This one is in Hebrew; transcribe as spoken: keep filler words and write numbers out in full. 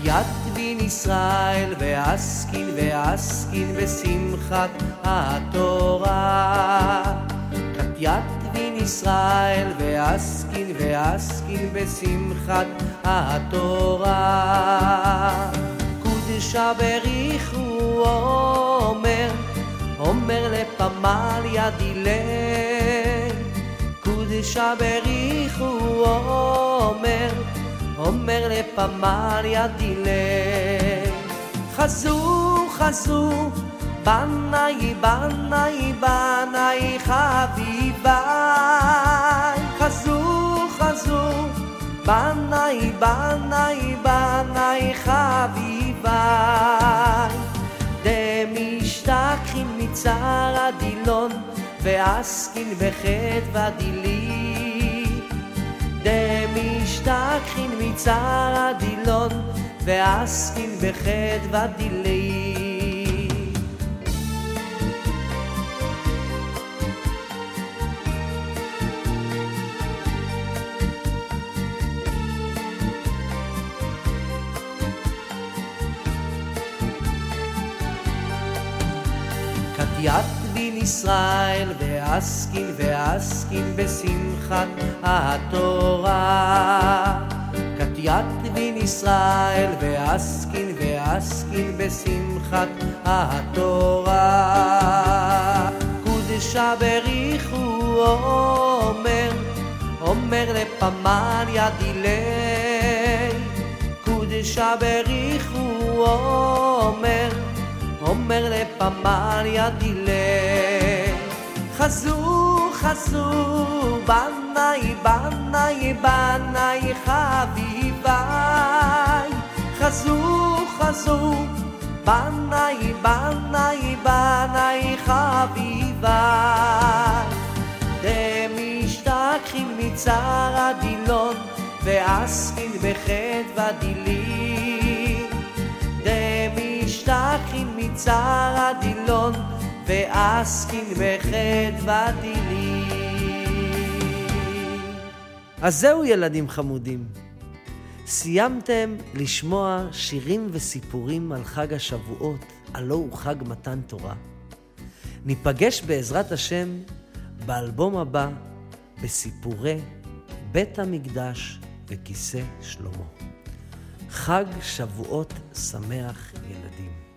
יד בין ישראל ועסקין ועסקין בשמחת התורה. כת יד בין ישראל ועסקין ועסקין בשמחת התורה. קודשה בריחו אומר, אומר לפמל ידילי. קודשה בריחו אומר, אומר לפמל ידילי. חזו חזו בנאי בנאי בנאי חביבי. חזו חזו בנאי בנאי בנאי חביבי. דמשתכחין מצער הדילון ועסקין בחטא ודילי. דמשתכחין מצער הדילון ועסקין בחטא ודילי. כת יד בין ישראל ועסקין ועסקין בשמחת התורה. כת יד בין ישראל ועסקין ועסקין בשמחת התורה. קודשה בריחו אומר, אומר לפמל ידילי. קודשה בריחו אומר, אומר לפמל ידילי. חזו חזו בנאי בנאי בנאי חביבי. חזו חזו בנאי בנאי בנאי חביבי. דמשתכחין מצער הדילון ועסקין בחטא ודילי. דמשתכחין מצער הדילון ועסקין בחטא ודילי. אז זהו ילדים חמודים, סיימתם לשמוע שירים וסיפורים על חג השבועות, הלא הוא חג מתן תורה. ניפגש בעזרת השם באלבום הבא בסיפורי בית המקדש וכיסא שלמה. חג שבועות שמח ילדים.